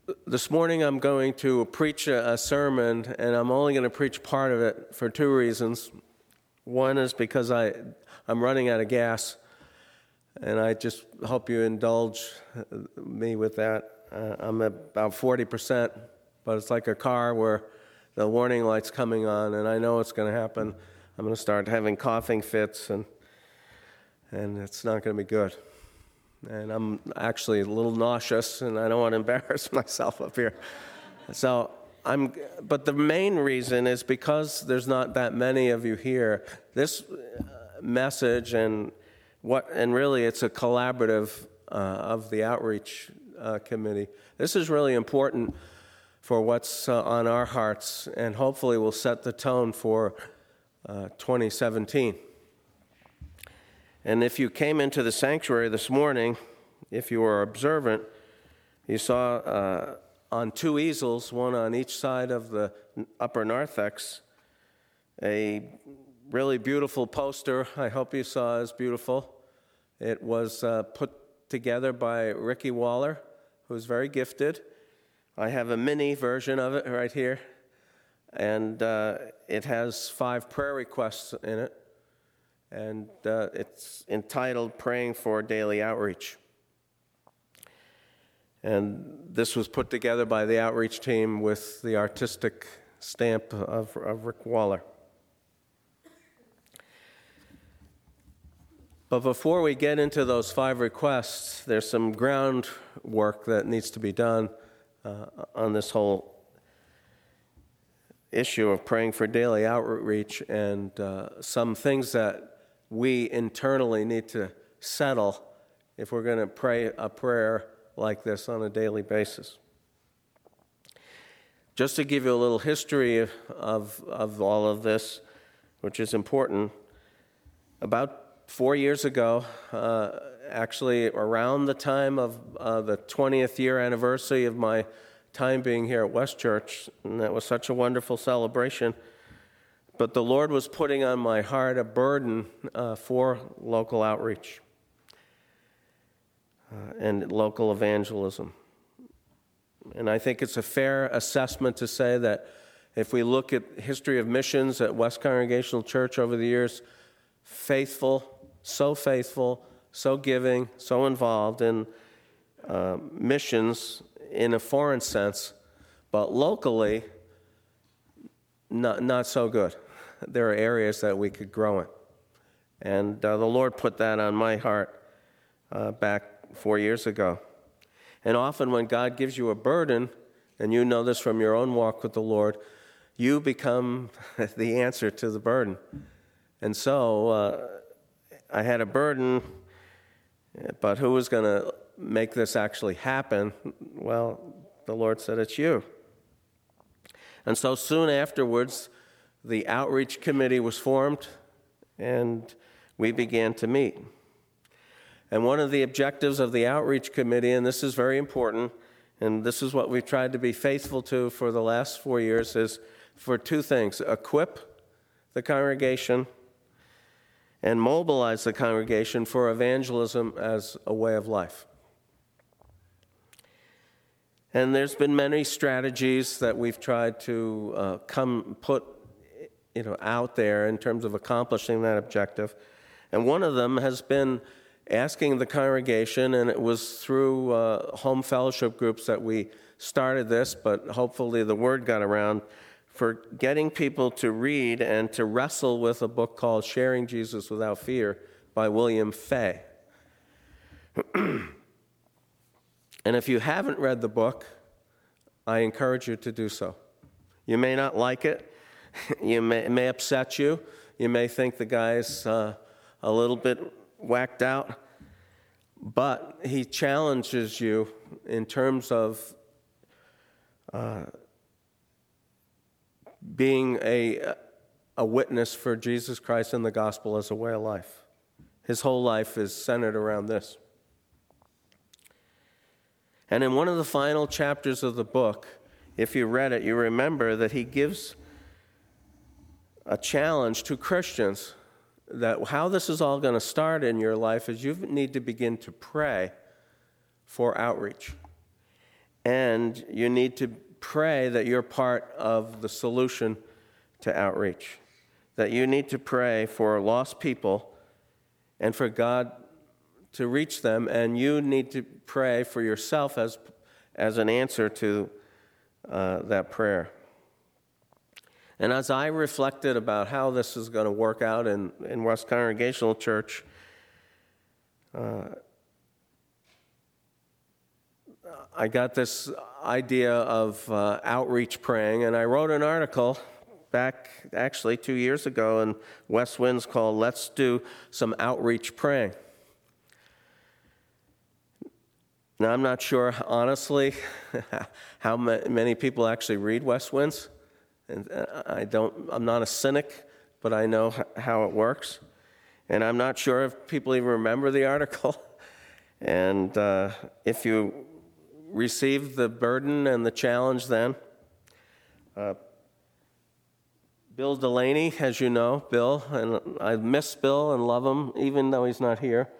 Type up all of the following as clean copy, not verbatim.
This morning I'm going to preach a sermon, and I'm only going to preach part of it for two reasons. One is because I'm running out of gas, and I just hope you indulge me with that. I'm about 40%, but it's like a car where the warning light's coming on, and I know it's going to happen. I'm going to start having coughing fits, and it's not going to be good. And I'm actually a little nauseous, and I don't want to embarrass myself up here. But the main reason is because there's not that many of you here. This message and really it's a collaborative of the outreach committee. This is really important for what's on our hearts, and hopefully will set the tone for 2017. And if you came into the sanctuary this morning, if you were observant, you saw on two easels, one on each side of the upper narthex, a really beautiful poster. I hope you saw as beautiful. It was put together by Ricky Waller, who's very gifted. I have a mini version of it right here, and it has 5 prayer requests in it. And it's entitled Praying for Daily Outreach. And this was put together by the outreach team with the artistic stamp of Rick Waller. But before we get into those 5 requests, there's some groundwork that needs to be done on this whole issue of praying for daily outreach, and some things that we internally need to settle if we're going to pray a prayer like this on a daily basis. Just to give you a little history of all of this, which is important, about 4 years ago, actually around the time of the 20th year anniversary of my time being here at West Church, and that was such a wonderful celebration, but the Lord was putting on my heart a burden for local outreach and local evangelism. And I think it's a fair assessment to say that if we look at the history of missions at West Congregational Church over the years, faithful, so giving, so involved in missions in a foreign sense, but locally, not so good. There are areas that we could grow in. And the Lord put that on my heart back 4 years ago. And often when God gives you a burden, and you know this from your own walk with the Lord, you become the answer to the burden. And so I had a burden, but who was going to make this actually happen? Well, the Lord said, it's you. And so soon afterwards, the outreach committee was formed, and we began to meet. And one of the objectives of the outreach committee, and this is very important, and this is what we've tried to be faithful to for the last 4 years, is for 2 things: equip the congregation and mobilize the congregation for evangelism as a way of life. And there's been many strategies that we've tried to put out there in terms of accomplishing that objective. And one of them has been asking the congregation, and it was through home fellowship groups that we started this, but hopefully the word got around, for getting people to read and to wrestle with a book called Sharing Jesus Without Fear by William Fay. And if you haven't read the book, I encourage you to do so. You may not like it. It may upset you. You may think the guy's a little bit whacked out. But he challenges you in terms of being a witness for Jesus Christ and the gospel as a way of life. His whole life is centered around this. And in one of the final chapters of the book, if you read it, you remember that he gives a challenge to Christians that how this is all going to start in your life is you need to begin to pray for outreach. And you need to pray that you're part of the solution to outreach. That you need to pray for lost people and for God to reach them, and you need to pray for yourself as an answer to that prayer. And as I reflected about how this is going to work out in West Congregational Church, I got this idea of outreach praying, and I wrote an article back actually 2 years ago in West Winds called "Let's Do Some Outreach Praying." Now, I'm not sure, honestly, how many people actually read West Winds. And I'm not a cynic, but I know how it works. And I'm not sure if people even remember the article. And if you receive the burden and the challenge then, Bill Delaney, as you know, Bill, and I miss Bill and love him, even though he's not here.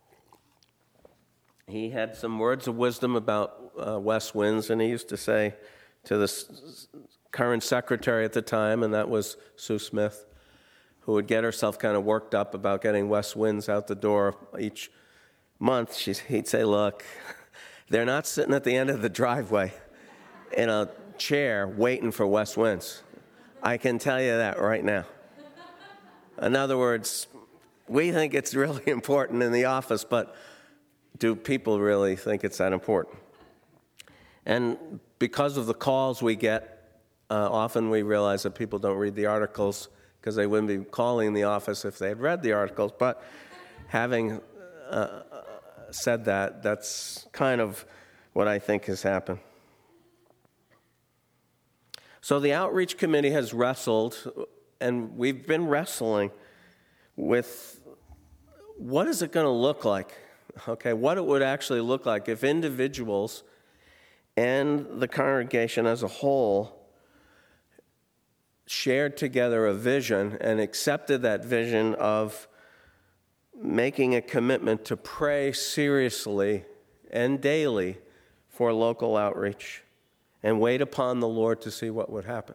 He had some words of wisdom about West Winds, and he used to say to the current secretary at the time, and that was Sue Smith, who would get herself kind of worked up about getting West Winds out the door each month. He'd say, look, they're not sitting at the end of the driveway in a chair waiting for West Winds. I can tell you that right now. In other words, we think it's really important in the office, but do people really think it's that important? And because of the calls we get, often we realize that people don't read the articles because they wouldn't be calling the office if they had read the articles. But having said that, that's kind of what I think has happened. So the outreach committee has wrestled, and we've been wrestling with what is it going to look like? Okay, what it would actually look like if individuals and the congregation as a whole shared together a vision and accepted that vision of making a commitment to pray seriously and daily for local outreach and wait upon the Lord to see what would happen.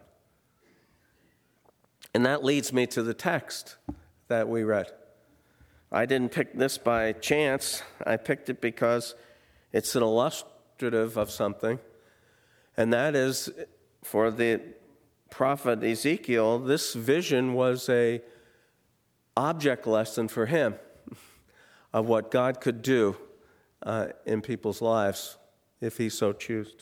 And that leads me to the text that we read. I didn't pick this by chance. I picked it because it's an illustrative of something, and that is for the prophet Ezekiel, this vision was a object lesson for him of what God could do in people's lives if he so chose.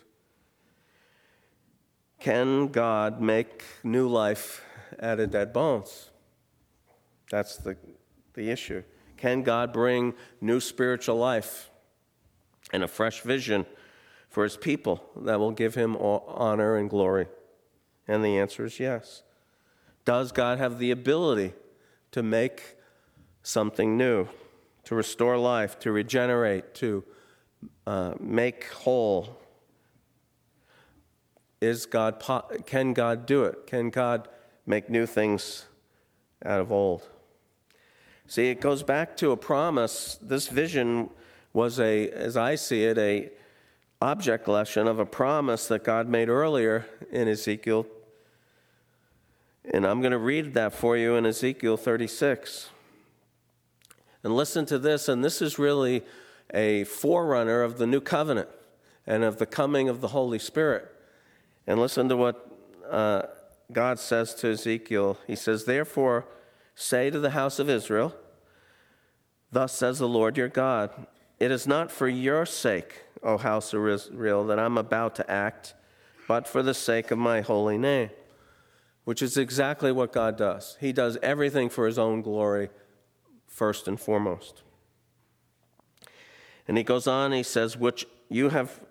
Can God make new life out of dead bones? That's the issue. Can God bring new spiritual life and a fresh vision for his people that will give him honor and glory? And the answer is yes. Does God have the ability to make something new, to restore life, to regenerate, to make whole? Can God do it? Can God make new things out of old? See, it goes back to a promise. This vision was as I see it, a object lesson of a promise that God made earlier in Ezekiel. And I'm going to read that for you in Ezekiel 36. And listen to this, and this is really a forerunner of the new covenant and of the coming of the Holy Spirit. And listen to what God says to Ezekiel. He says, "Therefore, say to the house of Israel, thus says the Lord your God, it is not for your sake, O house of Israel, that I'm about to act, but for the sake of my holy name," which is exactly what God does. He does everything for his own glory, first and foremost. And he goes on, he says, which you have...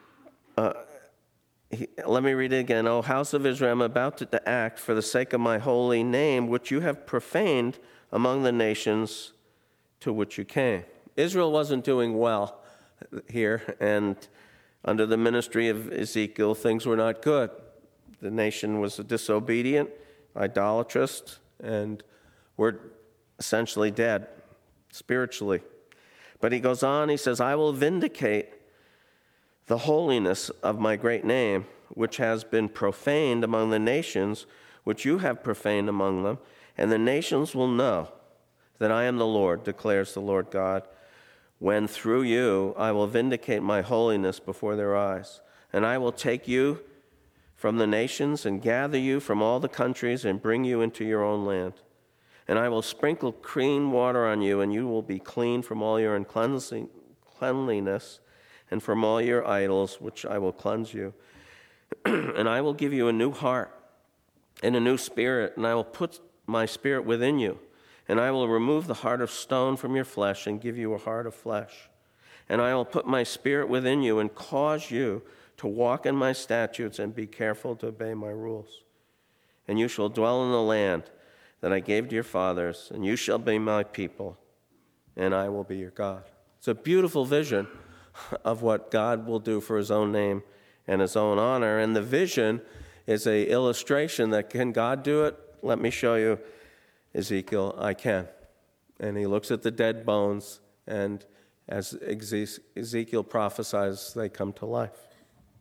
let me read it again. "O house of Israel, I'm about to act for the sake of my holy name, which you have profaned among the nations to which you came." Israel wasn't doing well here, and under the ministry of Ezekiel, things were not good. The nation was disobedient, idolatrous, and were essentially dead spiritually. But he goes on, he says, "I will vindicate the holiness of my great name, which has been profaned among the nations, which you have profaned among them, and the nations will know that I am the Lord, declares the Lord God, when through you I will vindicate my holiness before their eyes. And I will take you from the nations and gather you from all the countries and bring you into your own land. And I will sprinkle clean water on you, and you will be clean from all your uncleanliness and from all your idols, which I will cleanse you. And I will give you a new heart and a new spirit, and I will put my spirit within you. And I will remove the heart of stone from your flesh and give you a heart of flesh. And I will put my spirit within you and cause you to walk in my statutes and be careful to obey my rules. And you shall dwell in the land that I gave to your fathers, and you shall be my people, and I will be your God. It's a beautiful vision of what God will do for his own name and his own honor. And the vision is an illustration that, can God do it? Let me show you, Ezekiel, I can. And he looks at the dead bones, and as Ezekiel prophesies, they come to life.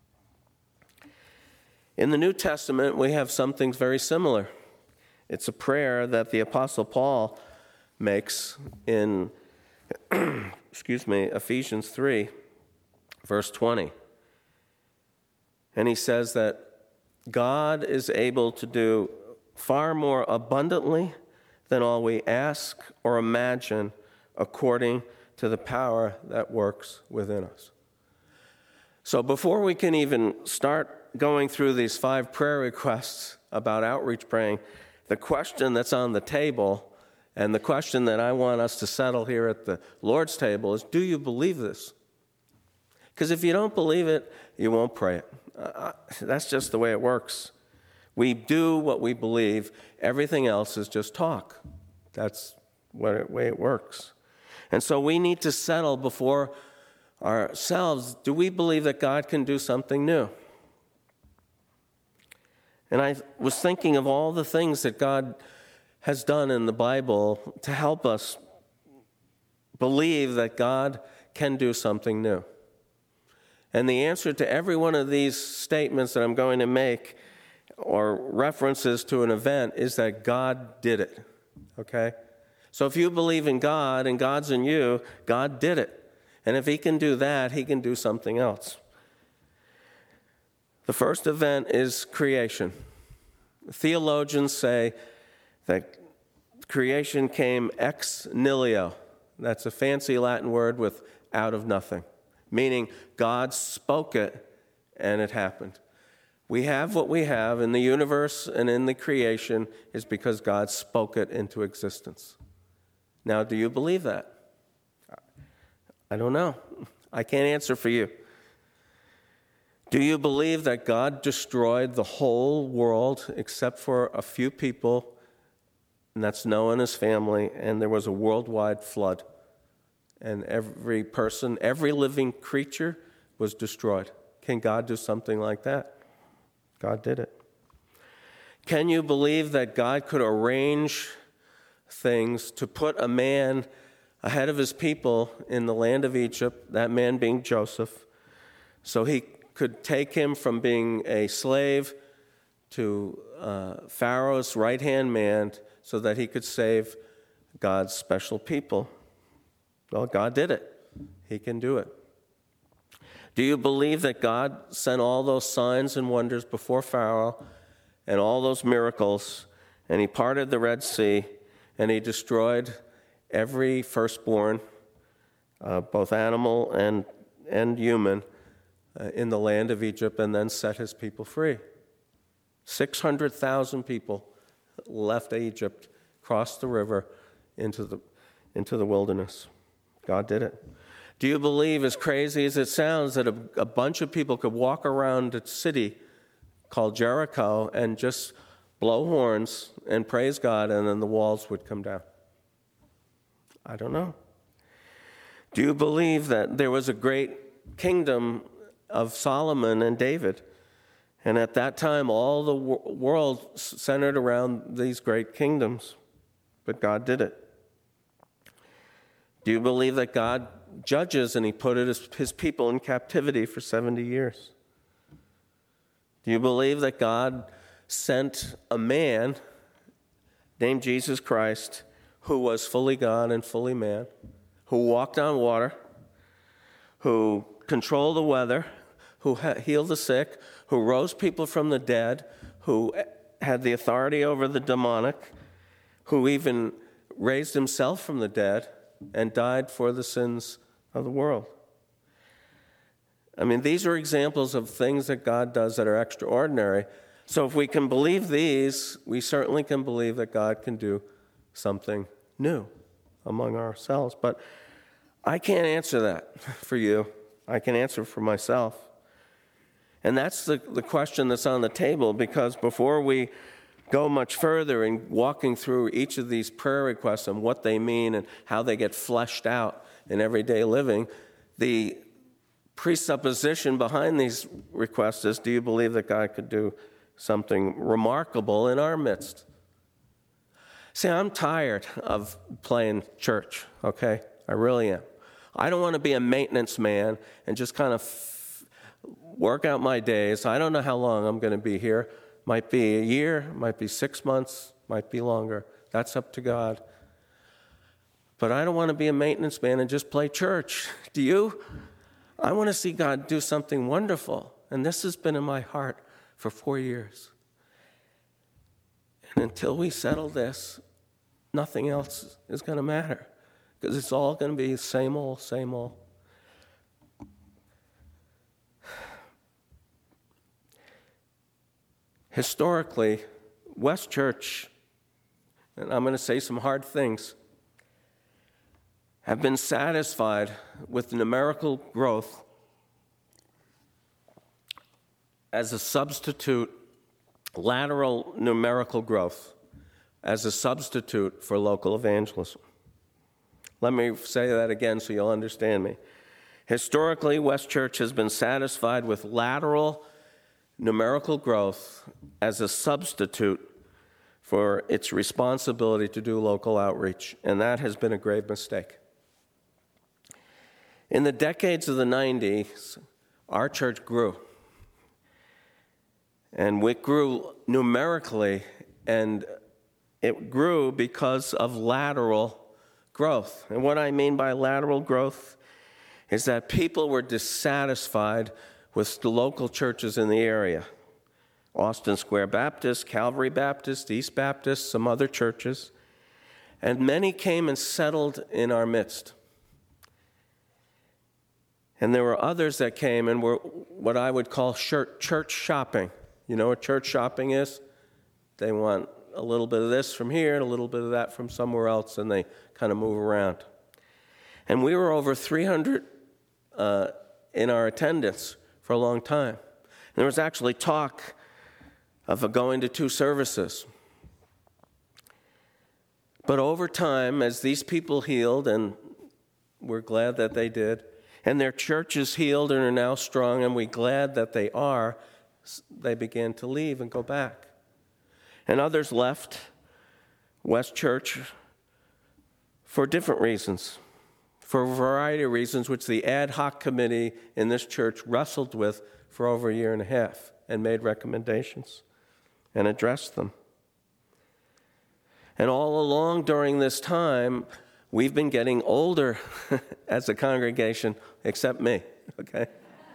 In the New Testament, we have something very similar. It's a prayer that the Apostle Paul makes in Ephesians 3, verse 20. And he says that God is able to do far more abundantly than all we ask or imagine, according to the power that works within us. So before we can even start going through these 5 prayer requests about outreach praying, the question that's on the table and the question that I want us to settle here at the Lord's table is, do you believe this? Because if you don't believe it, you won't pray it. That's just the way it works. We do what we believe. Everything else is just talk. That's the way it works. And so we need to settle before ourselves, do we believe that God can do something new? And I was thinking of all the things that God has done in the Bible to help us believe that God can do something new. And the answer to every one of these statements that I'm going to make, or references to an event, is that God did it, okay? So if you believe in God and God's in you, God did it. And if he can do that, he can do something else. The first event is creation. Theologians say that creation came ex nihilo. That's a fancy Latin word with out of nothing, meaning God spoke it and it happened. We have what we have in the universe and in the creation is because God spoke it into existence. Now, do you believe that? I don't know. I can't answer for you. Do you believe that God destroyed the whole world except for a few people, and that's Noah and his family, and there was a worldwide flood, and every person, every living creature was destroyed? Can God do something like that? God did it. Can you believe that God could arrange things to put a man ahead of his people in the land of Egypt, that man being Joseph, so he could take him from being a slave to Pharaoh's right-hand man so that he could save God's special people? Well, God did it. He can do it. Do you believe that God sent all those signs and wonders before Pharaoh and all those miracles, and he parted the Red Sea, and he destroyed every firstborn, both animal and human, in the land of Egypt, and then set his people free? 600,000 people left Egypt, crossed the river into the wilderness. God did it. Do you believe, as crazy as it sounds, that a bunch of people could walk around a city called Jericho and just blow horns and praise God, and then the walls would come down? I don't know. Do you believe that there was a great kingdom of Solomon and David, and at that time all the world centered around these great kingdoms, but God did it? Do you believe that God judges and he put his people in captivity for 70 years. Do you believe that God sent a man named Jesus Christ who was fully God and fully man, who walked on water, who controlled the weather, who healed the sick, who rose people from the dead, who had the authority over the demonic, who even raised himself from the dead and died for the sins of the world? I mean, these are examples of things that God does that are extraordinary. So if we can believe these, we certainly can believe that God can do something new among ourselves. But I can't answer that for you. I can answer for myself. And that's the question that's on the table, because before we go much further in walking through each of these prayer requests and what they mean and how they get fleshed out in everyday living, the presupposition behind these requests is, do you believe that God could do something remarkable in our midst? See, I'm tired of playing church, okay? I really am. I don't want to be a maintenance man and just kind of work out my days. I don't know how long I'm going to be here. Might be a year, might be 6 months, might be longer. That's up to God. But I don't want to be a maintenance man and just play church. Do you? I want to see God do something wonderful. And this has been in my heart for 4 years. And until we settle this, nothing else is going to matter, because it's all going to be same old, same old. Historically, West Church, and I'm going to say some hard things, have been satisfied with numerical growth as a substitute, lateral numerical growth, as a substitute for local evangelism. Let me say that again so you'll understand me. Historically, West Church has been satisfied with lateral numerical growth as a substitute for its responsibility to do local outreach, and that has been a grave mistake. In the decades of the 90s, our church grew. And it grew numerically, and it grew because of lateral growth. And what I mean by lateral growth is that people were dissatisfied with the local churches in the area. Austin Square Baptist, Calvary Baptist, East Baptist, some other churches. And many came and settled in our midst. And there were others that came and were what I would call church shopping. You know what church shopping is? They want a little bit of this from here and a little bit of that from somewhere else, and they kind of move around. And we were over 300 in our attendance for a long time. And there was actually talk of going to 2 services. But over time, as these people healed, and we're glad that they did, and their churches healed and are now strong, and we're glad that they are, they began to leave and go back. And others left West Church for different reasons, for a variety of reasons, which the ad hoc committee in this church wrestled with for over a year and a half and made recommendations and addressed them. And all along during this time, we've been getting older as a congregation, except me, okay?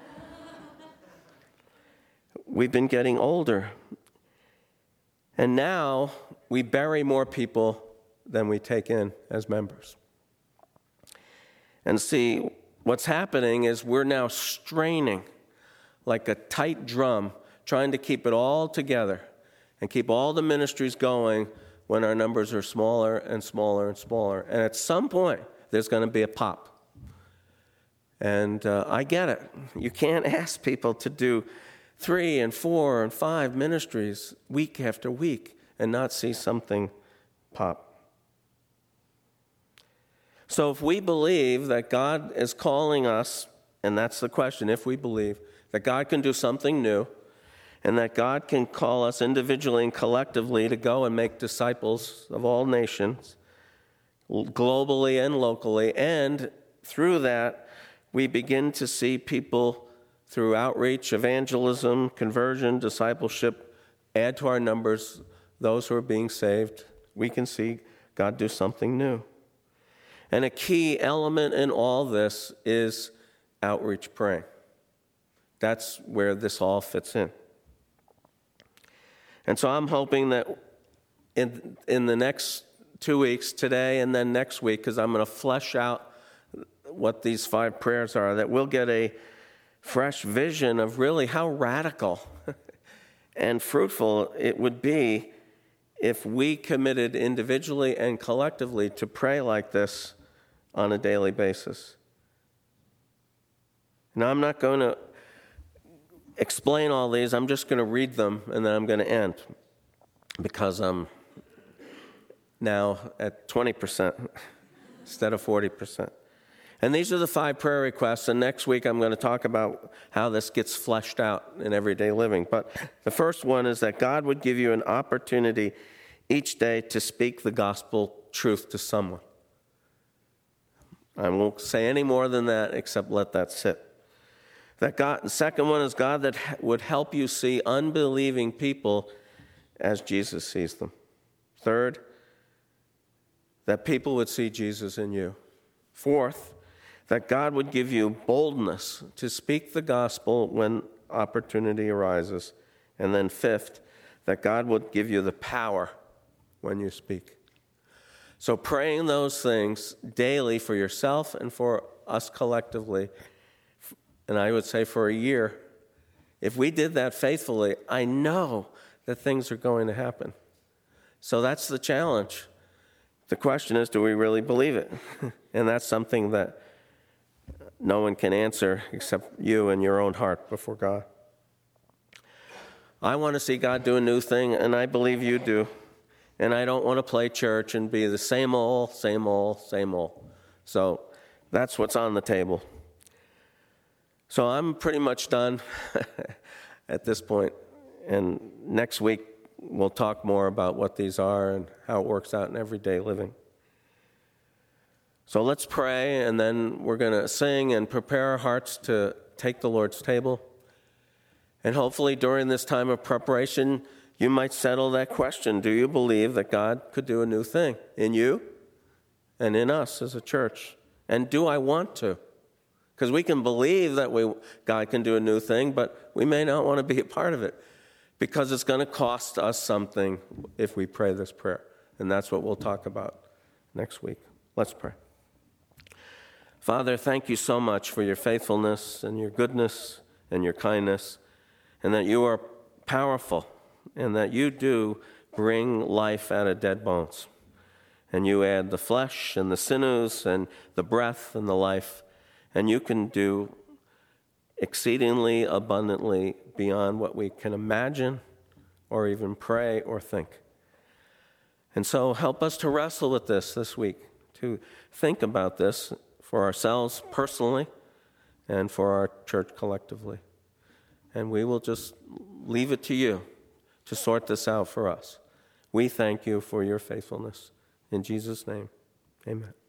We've been getting older. And now we bury more people than we take in as members. And see, what's happening is we're now straining like a tight drum, trying to keep it all together and keep all the ministries going when our numbers are smaller and smaller and smaller. And at some point, there's going to be a pop. And I get it. You can't ask people to do 3 and 4 and 5 ministries week after week and not see something pop. So if we believe that God is calling us, and that's the question, if we believe that God can do something new, and that God can call us individually and collectively to go and make disciples of all nations, globally and locally, and through that, we begin to see people through outreach, evangelism, conversion, discipleship, add to our numbers those who are being saved. We can see God do something new. And a key element in all this is outreach praying. That's where this all fits in. And so I'm hoping that in the next 2 weeks, today and then next week, because I'm going to flesh out what these 5 prayers are, that we'll get a fresh vision of really how radical and fruitful it would be if we committed individually and collectively to pray like this on a daily basis. Now, I'm not going to explain all these. I'm just going to read them, and then I'm going to end, because I'm now at 20% instead of 40%. And these are the 5 prayer requests, and next week I'm going to talk about how this gets fleshed out in everyday living. But the first one is that God would give you an opportunity each day to speak the gospel truth to someone. I won't say any more than that except let that sit. The second one is God that would help you see unbelieving people as Jesus sees them. Third, that people would see Jesus in you. Fourth, that God would give you boldness to speak the gospel when opportunity arises. And then fifth, that God would give you the power when you speak. So praying those things daily for yourself and for us collectively, and I would say for a year, if we did that faithfully, I know that things are going to happen. So that's the challenge. The question is, do we really believe it? And that's something that no one can answer except you and your own heart before God. I want to see God do a new thing, and I believe you do. And I don't want to play church and be the same old, same old, same old. So that's what's on the table. So I'm pretty much done at this point. And next week, we'll talk more about what these are and how it works out in everyday living. So let's pray, and then we're going to sing and prepare our hearts to take the Lord's table. And hopefully during this time of preparation, you might settle that question. Do you believe that God could do a new thing in you and in us as a church? And do I want to? Because we can believe that God can do a new thing, but we may not want to be a part of it because it's going to cost us something if we pray this prayer. And that's what we'll talk about next week. Let's pray. Father, thank you so much for your faithfulness and your goodness and your kindness, and that you are powerful and that you do bring life out of dead bones. And you add the flesh and the sinews and the breath and the life, and you can do exceedingly abundantly beyond what we can imagine or even pray or think. And so help us to wrestle with this week, to think about this for ourselves personally and for our church collectively. And we will just leave it to you to sort this out for us. We thank you for your faithfulness. In Jesus' name, amen.